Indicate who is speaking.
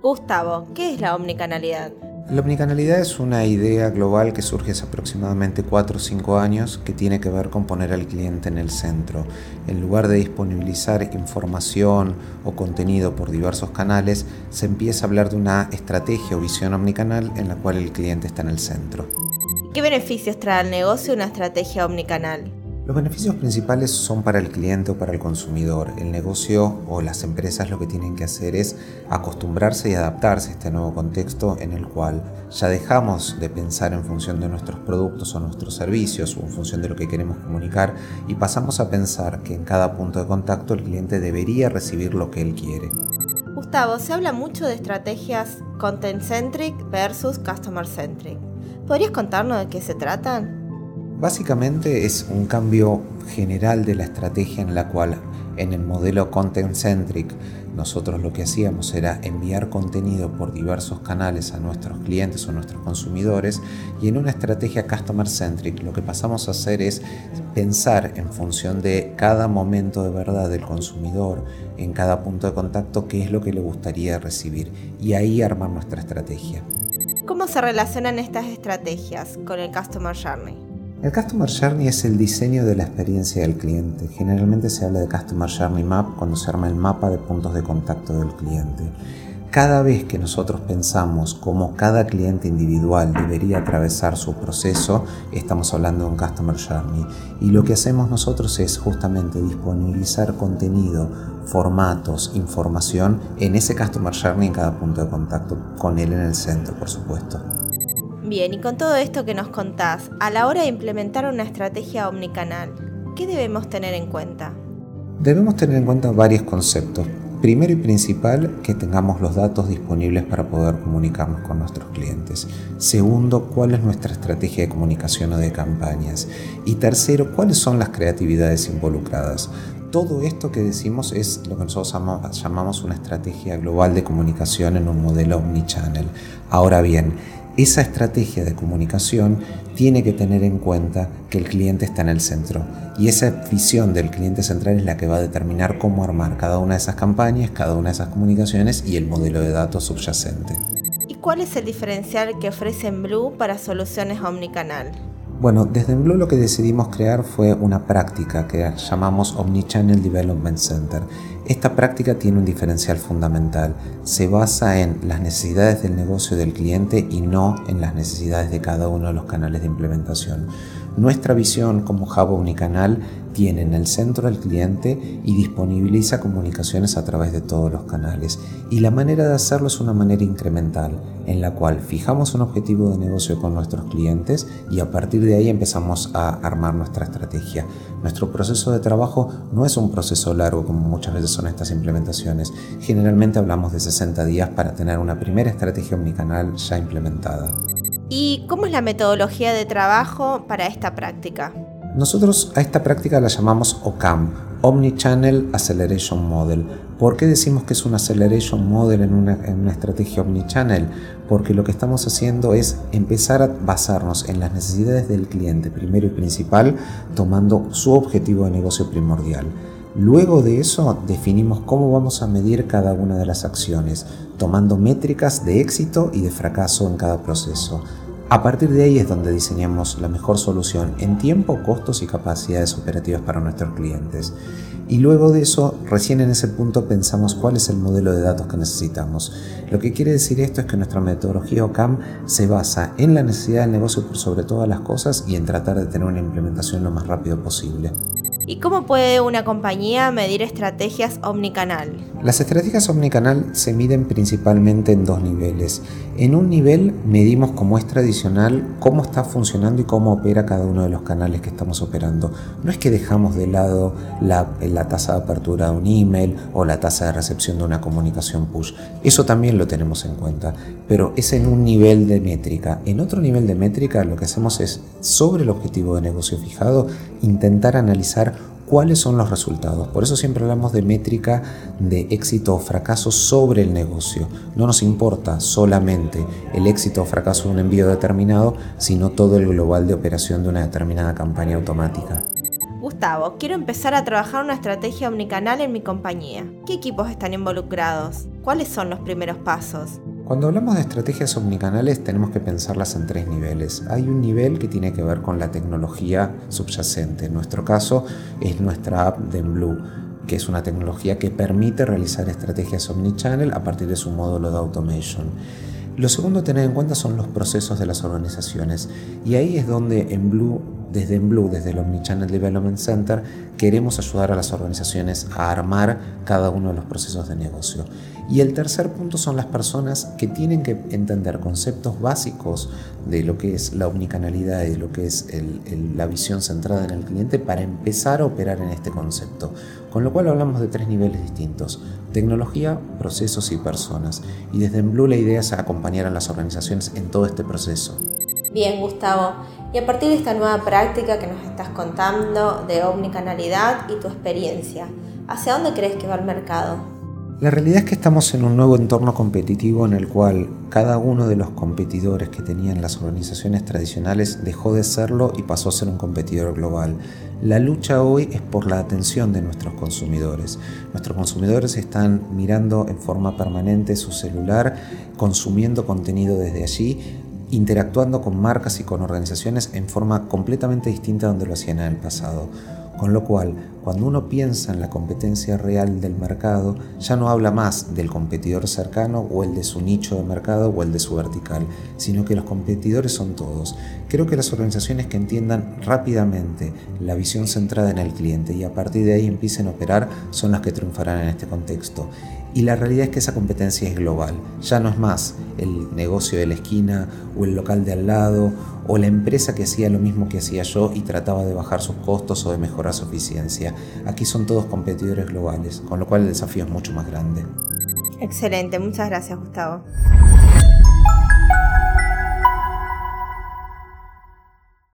Speaker 1: Gustavo, ¿qué es la omnicanalidad?
Speaker 2: La omnicanalidad es una idea global que surge hace aproximadamente 4 o 5 años que tiene que ver con poner al cliente en el centro. En lugar de disponibilizar información o contenido por diversos canales, se empieza a hablar de una estrategia o visión omnicanal en la cual el cliente está en el centro.
Speaker 1: ¿Qué beneficios trae al negocio una estrategia omnicanal?
Speaker 2: Los beneficios principales son para el cliente o para el consumidor. El negocio o las empresas lo que tienen que hacer es acostumbrarse y adaptarse a este nuevo contexto en el cual ya dejamos de pensar en función de nuestros productos o nuestros servicios o en función de lo que queremos comunicar y pasamos a pensar que en cada punto de contacto el cliente debería recibir lo que él quiere.
Speaker 1: Gustavo, se habla mucho de estrategias content-centric versus customer-centric. ¿Podrías contarnos de qué se tratan?
Speaker 2: Básicamente es un cambio general de la estrategia en la cual en el modelo content-centric nosotros lo que hacíamos era enviar contenido por diversos canales a nuestros clientes o nuestros consumidores y en una estrategia customer-centric lo que pasamos a hacer es pensar en función de cada momento de verdad del consumidor, en cada punto de contacto, qué es lo que le gustaría recibir y ahí armar nuestra estrategia.
Speaker 1: ¿Cómo se relacionan estas estrategias con el Customer Journey?
Speaker 2: El Customer Journey es el diseño de la experiencia del cliente. Generalmente se habla de Customer Journey Map cuando se arma el mapa de puntos de contacto del cliente. Cada vez que nosotros pensamos cómo cada cliente individual debería atravesar su proceso, estamos hablando de un Customer Journey. Y lo que hacemos nosotros es justamente disponibilizar contenido, formatos, información en ese Customer Journey en cada punto de contacto, con él en el centro, por supuesto.
Speaker 1: Bien, y con todo esto que nos contás, a la hora de implementar una estrategia omnicanal, ¿qué debemos tener en cuenta?
Speaker 2: Debemos tener en cuenta varios conceptos. Primero y principal, que tengamos los datos disponibles para poder comunicarnos con nuestros clientes. Segundo, cuál es nuestra estrategia de comunicación o de campañas. Y tercero, cuáles son las creatividades involucradas. Todo esto que decimos es lo que nosotros llamamos una estrategia global de comunicación en un modelo omnichannel. Ahora bien, esa estrategia de comunicación tiene que tener en cuenta que el cliente está en el centro y esa visión del cliente central es la que va a determinar cómo armar cada una de esas campañas, cada una de esas comunicaciones y el modelo de datos subyacente.
Speaker 1: ¿Y cuál es el diferencial que ofrece Blue para soluciones omnicanal?
Speaker 2: Bueno, desde Blue lo que decidimos crear fue una práctica que llamamos Omnichannel Development Center. Esta práctica tiene un diferencial fundamental. Se basa en las necesidades del negocio del cliente y no en las necesidades de cada uno de los canales de implementación. Nuestra visión como hub omnicanal tiene en el centro al cliente y disponibiliza comunicaciones a través de todos los canales. Y la manera de hacerlo es una manera incremental, en la cual fijamos un objetivo de negocio con nuestros clientes y a partir de ahí empezamos a armar nuestra estrategia. Nuestro proceso de trabajo no es un proceso largo como muchas veces son estas implementaciones. Generalmente hablamos de 60 días para tener una primera estrategia omnicanal ya implementada.
Speaker 1: ¿Y cómo es la metodología de trabajo para esta práctica?
Speaker 2: Nosotros a esta práctica la llamamos OCAM, Omnichannel Acceleration Model. ¿Por qué decimos que es un Acceleration Model en una estrategia Omnichannel? Porque lo que estamos haciendo es empezar a basarnos en las necesidades del cliente, primero y principal, tomando su objetivo de negocio primordial. Luego de eso definimos cómo vamos a medir cada una de las acciones, tomando métricas de éxito y de fracaso en cada proceso. A partir de ahí es donde diseñamos la mejor solución en tiempo, costos y capacidades operativas para nuestros clientes. Y luego de eso, recién en ese punto pensamos cuál es el modelo de datos que necesitamos. Lo que quiere decir esto es que nuestra metodología OCAM se basa en la necesidad del negocio por sobre todas las cosas y en tratar de tener una implementación lo más rápido posible.
Speaker 1: ¿Y cómo puede una compañía medir estrategias omnicanal?
Speaker 2: Las estrategias omnicanal se miden principalmente en 2 niveles. En un nivel medimos, como es tradicional, cómo está funcionando y cómo opera cada uno de los canales que estamos operando. No es que dejamos de lado la tasa de apertura de un email o la tasa de recepción de una comunicación push. Eso también lo tenemos en cuenta, pero es en un nivel de métrica. En otro nivel de métrica lo que hacemos es, sobre el objetivo de negocio fijado, intentar analizar cuáles son los resultados. Por eso siempre hablamos de métrica de éxito o fracaso sobre el negocio. No nos importa solamente el éxito o fracaso de un envío determinado, sino todo el global de operación de una determinada campaña automática.
Speaker 1: Gustavo, quiero empezar a trabajar una estrategia omnicanal en mi compañía. ¿Qué equipos están involucrados? ¿Cuáles son los primeros pasos?
Speaker 2: Cuando hablamos de estrategias omnicanales tenemos que pensarlas en 3 niveles. Hay un nivel que tiene que ver con la tecnología subyacente. En nuestro caso es nuestra app de Blue, que es una tecnología que permite realizar estrategias omnichannel a partir de su módulo de automation. Lo segundo a tener en cuenta son los procesos de las organizaciones, y ahí es donde desde el Omnichannel Development Center queremos ayudar a las organizaciones a armar cada uno de los procesos de negocio. Y el tercer punto son las personas que tienen que entender conceptos básicos de lo que es la omnicanalidad y de lo que es la visión centrada en el cliente para empezar a operar en este concepto. Con lo cual hablamos de 3 niveles distintos: tecnología, procesos y personas. Y desde Blue la idea es acompañar a las organizaciones en todo este proceso.
Speaker 1: Bien, Gustavo. Y a partir de esta nueva práctica que nos estás contando de omnicanalidad y tu experiencia, ¿hacia dónde crees que va el mercado?
Speaker 2: La realidad es que estamos en un nuevo entorno competitivo en el cual cada uno de los competidores que tenían las organizaciones tradicionales dejó de serlo y pasó a ser un competidor global. La lucha hoy es por la atención de nuestros consumidores. Nuestros consumidores están mirando en forma permanente su celular, consumiendo contenido desde allí, interactuando con marcas y con organizaciones en forma completamente distinta a donde lo hacían en el pasado. Con lo cual, cuando uno piensa en la competencia real del mercado, ya no habla más del competidor cercano o el de su nicho de mercado o el de su vertical, sino que los competidores son todos. Creo que las organizaciones que entiendan rápidamente la visión centrada en el cliente y a partir de ahí empiecen a operar son las que triunfarán en este contexto. Y la realidad es que esa competencia es global. Ya no es más el negocio de la esquina o el local de al lado o la empresa que hacía lo mismo que hacía yo y trataba de bajar sus costos o de mejorar su eficiencia. Aquí son todos competidores globales, con lo cual el desafío es mucho más grande.
Speaker 1: Excelente, muchas gracias, Gustavo.